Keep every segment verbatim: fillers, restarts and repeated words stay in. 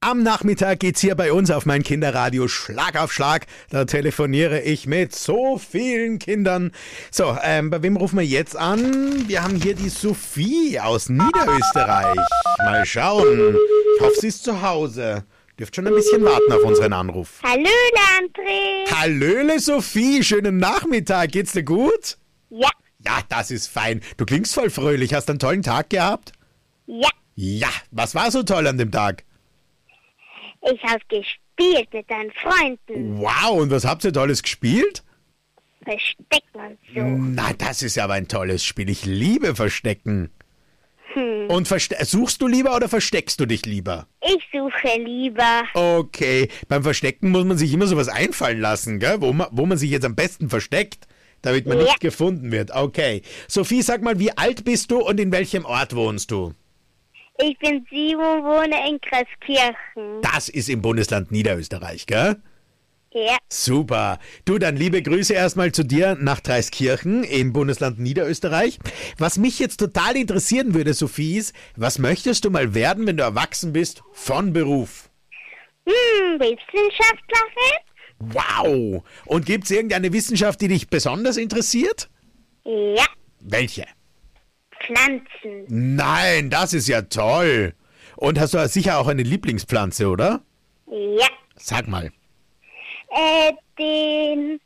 Am Nachmittag geht's hier bei uns auf mein Kinderradio Schlag auf Schlag. Da telefoniere ich mit so vielen Kindern. So, ähm, bei wem rufen wir jetzt an? Wir haben hier die Sophie aus Niederösterreich. Mal schauen. Ich hoffe, sie ist zu Hause. Dürft schon ein bisschen warten auf unseren Anruf. Hallöle, André. Hallöle, Sophie. Schönen Nachmittag. Geht's dir gut? Ja. Ja, das ist fein. Du klingst voll fröhlich. Hast einen tollen Tag gehabt? Ja. Ja. Was war so toll an dem Tag? Ich habe gespielt mit deinen Freunden. Wow, und was habt ihr Tolles gespielt? Verstecken und so. Na, das ist aber ein tolles Spiel. Ich liebe Verstecken. Hm. Und verste- suchst du lieber oder versteckst du dich lieber? Ich suche lieber. Okay, beim Verstecken muss man sich immer sowas einfallen lassen, gell? Wo man, wo man sich jetzt am besten versteckt, damit man Ja. nicht gefunden wird. Okay. Sophie, sag mal, wie alt bist du und in welchem Ort wohnst du? Ich bin sieben und wohne in Kreuzkirchen. Das ist im Bundesland Niederösterreich, gell? Ja. Super. Du, dann liebe Grüße erstmal zu dir nach Dreiskirchen im Bundesland Niederösterreich. Was mich jetzt total interessieren würde, Sophie, ist, was möchtest du mal werden, wenn du erwachsen bist, von Beruf? Hm, Wissenschaftlerin? Wow. Und gibt's irgendeine Wissenschaft, die dich besonders interessiert? Ja. Welche? Pflanzen. Nein, das ist ja toll. Und hast du sicher auch eine Lieblingspflanze, oder? Ja. Sag mal. Äh, den,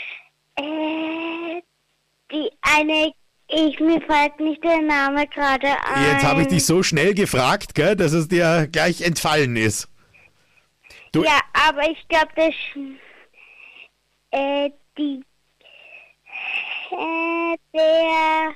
äh, die eine, ich, mir fällt nicht der Name gerade ein. Jetzt habe ich dich so schnell gefragt, gell, dass es dir gleich entfallen ist. Du, Ja, aber ich glaube, das, äh, die, äh, der,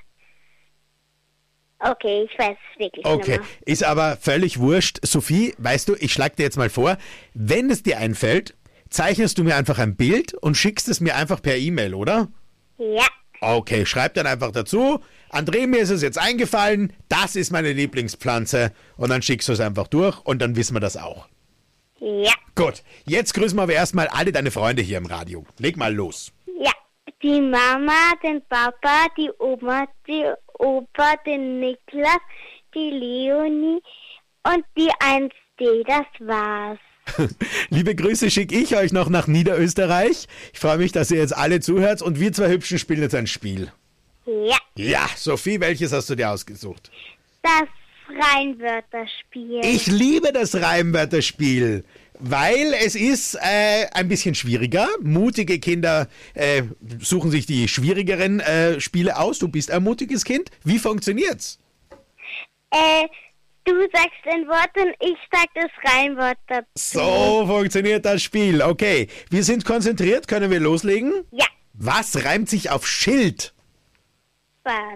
okay, ich weiß es wirklich nicht Okay, mehr. ist aber völlig wurscht. Sophie, weißt du, ich schlage dir jetzt mal vor, wenn es dir einfällt, zeichnest du mir einfach ein Bild und schickst es mir einfach per E-Mail, oder? Ja, Okay, schreib dann einfach dazu, André, mir ist es jetzt eingefallen, das ist meine Lieblingspflanze und dann schickst du es einfach durch und dann wissen wir das auch. ja, Gut, jetzt grüßen wir aber erstmal alle deine Freunde hier im Radio. Leg mal los. ja. Die Mama, den Papa, die Oma, die Opa, den Niklas, die Leonie und die eins D, das war's. Liebe Grüße schicke ich euch noch nach Niederösterreich. Ich freue mich, dass ihr jetzt alle zuhört und wir zwei Hübschen spielen jetzt ein Spiel. Ja, Ja, Sophie, welches hast du dir ausgesucht? das Reinwörterspiel. Ich liebe das Reimwörterspiel, weil es ist äh, ein bisschen schwieriger. Mutige Kinder äh, suchen sich die schwierigeren äh, Spiele aus. Du bist ein mutiges Kind. Wie funktioniert's? Äh, du sagst ein Wort und ich sag das Reinwort dazu. So funktioniert das Spiel. Okay, wir sind konzentriert. Können wir loslegen? Ja, Was reimt sich auf Schild? warte.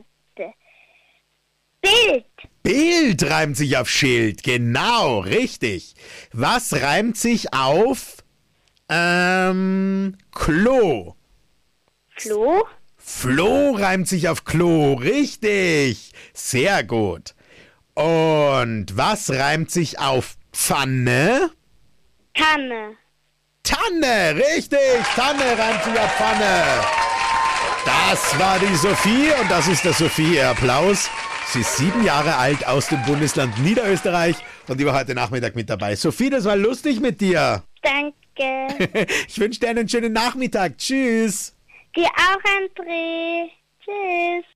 Bild. Bild reimt sich auf Schild. Genau, richtig. Was reimt sich auf ähm, Klo? Flo. Floh reimt sich auf Klo. Richtig. Sehr gut. Und was reimt sich auf Pfanne? Tanne. Tanne. Richtig. Tanne reimt sich auf Pfanne. Das war die Sophie und das ist der Sophie. Applaus. Sie ist sieben Jahre alt aus dem Bundesland Niederösterreich und die war heute Nachmittag mit dabei. Sophie, das war lustig mit dir. Danke. Ich wünsche dir einen schönen Nachmittag. Tschüss. Dir auch, André. Tschüss.